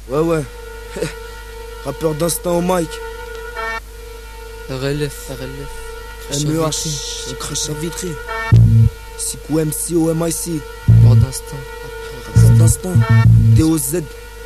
Ouais, ouais. Rappeur d'instinct au mic. RLF. MEH, j'ai crash à vitrer. Sikou MC au MIC. Rappeur d'instinct. Rappeur d'instinct. DOZ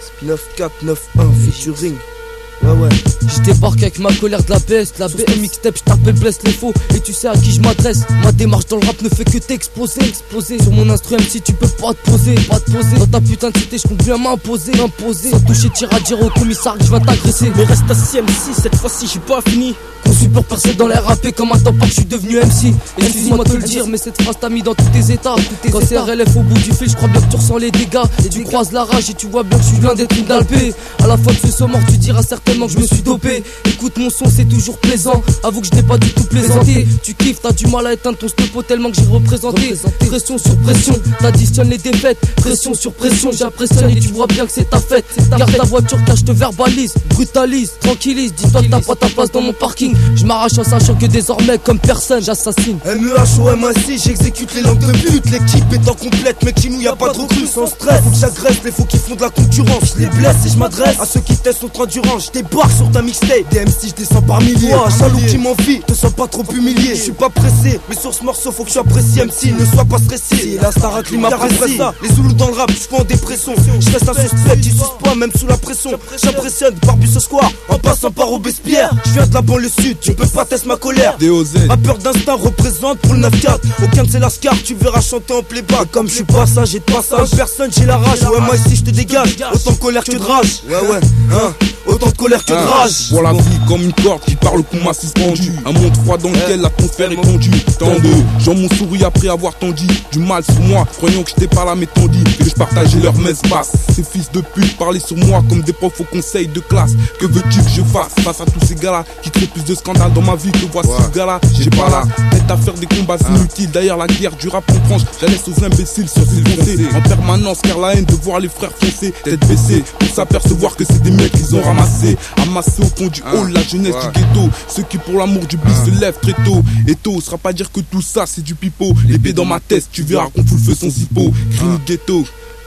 9491 featuring. Ouais, ouais. Je débarque avec ma colère de la baisse, la BM mixtape, je t'appelle blesse les faux. Et tu sais à qui je m'adresse. Ma démarche dans le rap ne fait que t'exploser. Sur mon instru MC tu peux pas te poser. Dans ta putain de cité je compte bien m'imposer. Sans toucher tir à dire au commissar que je vais t'agresser. Mais reste assis MC, cette fois-ci j'ai pas fini. Conçu pour percer dans l'air rappé comme un temps pas que je suis devenu MC. Excuse-moi de te le dire mais cette phrase t'a mis dans tous tes états. Quand c'est RLF au bout du fil je crois bien que tu ressens les dégâts. Et tu croises la rage et tu vois bien que je suis loin d'être une dalpée. À la fin de ce sommet tu diras certainement que je me suis dopé. Écoute mon son c'est toujours plaisant. Avoue que je n'ai pas du tout plaisanté. Tu kiffes, t'as du mal à éteindre ton stopo tellement que j'ai représenté. Pression sur pression, t'additionnes les défaites. Pression sur pression, j'apprécie et tu vois bien que c'est ta fête. Garde ta voiture car je te verbalise, brutalise, tranquillise. Dis-toi que t'as pas ta place dans mon parking. Je m'arrache en sachant que désormais comme personne j'assassine. MEH au MIC, j'exécute les langues de but. L'équipe étant complète, mec chez nous y'a pas de recrue. Sans stress, faut que j'agresse les faux qui font de la concurrence. Je les blesse et je m'adresse à ceux qui testent notre endurance. Je débarque sur ta mixtape, des MC je descends par milliers. Jaloux qui m'envie, te sens pas trop humilié. Je suis pas pressé, mais sur ce morceau faut que je sois précis. MC, ne sois pas stressé, si la star qui m'apprécie. Les Zoulous dans le rap, je suis en dépression. Je reste un suspect, j'y suce pas même sous la pression. J'impressionne par bus ce square, en passant par Robespierre. Je viens de la banlieue sud, tu peux pas tester ma colère. DOZ. Rappeur d'instinct représente pour le 9-4. Aucun de ces lascars, tu verras chanter en playback. Comme je suis pas sage et de passage, personne j'ai la rage. Ouais, moi ici je te dégage, autant de colère que de rage. Ouais, ouais, hein, autant de colère que de rage. Vois la vie comme une corde qui parle qu'on m'a suspendu. Un monde froid dans lequel l'atmosphère est tendue. Tant de gens m'ont souri après avoir tendu du mal sur moi, croyant que j'étais pas là mais tendu que je partageais leur messe basse. Ces fils de pute parlaient sur moi comme des profs au conseil de classe. Que veux-tu que je fasse face à tous ces gars-là qui créent plus de scandales dans ma vie que voici ce gars-là? J'ai pas la tête à faire des combats inutiles. D'ailleurs la guerre du rap en France, je la laisse aux imbéciles sur ces foncés en permanence, car la haine de voir les frères foncer tête baissée pour s'apercevoir que c'est des mecs qu'ils ont ramassés au fond du hall, la jeunesse du ghetto. Ceux qui pour l'amour du bis se lèvent très tôt. Et tôt sera pas dire que tout ça c'est du pipeau. L'épée dans ma tête, tu verras qu'on fout le feu son zippo. Green ghetto,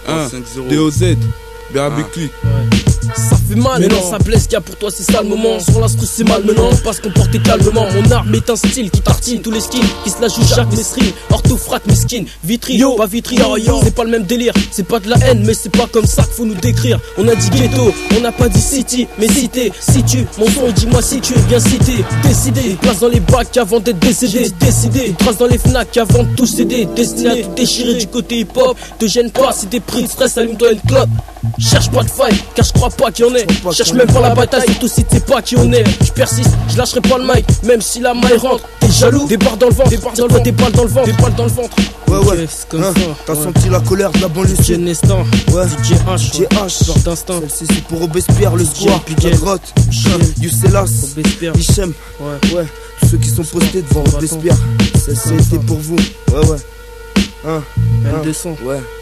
DOZ, BAB Click. Ça fait mal, mais non, ça blesse qu'il y a pour toi, c'est ça le moment. Sur l'instru, c'est mal menant, pas se comporter calmement. Mon arme est un style qui tartine tous les skins, qui se la joue chaque mesrine. Orthofrate, mesquine, vitri, yo, pas vitri, c'est pas le même délire. C'est pas de la haine, mais c'est pas comme ça qu'il faut nous décrire. On a dit ghetto, on n'a pas dit city, mais cité. Si tu, mon son, et dis-moi si tu es bien cité. Décidé, une place dans les bacs avant d'être décédé. Décidé, une trace dans les fnacs avant de tout céder. Destiné à tout déchirer du côté hip-hop. Te gêne pas si t'es pris de stress, allume-toi une clope. Cherche pas de faille, car je crois pas qu'il y en ait. Cherche même pas la bataille, surtout si t'es pas qui on est. Je persiste, je lâcherai pas le mic, même si la maille rentre. T'es jaloux, des barres dans le ventre, des balles dans le ventre, des balles dans le ventre. Ouais, ouais, hein, t'as senti la colère de la banlieue sud. Nestan, ouais, DJ H, rappeur d'instinct. Celle-ci c'est pour Robespierre, le square, la grotte, Youselas, Hichem. Ouais, tous ceux qui sont postés devant Robespierre. Celle-ci était pour vous. Ouais, ouais. Elle descend. Ouais.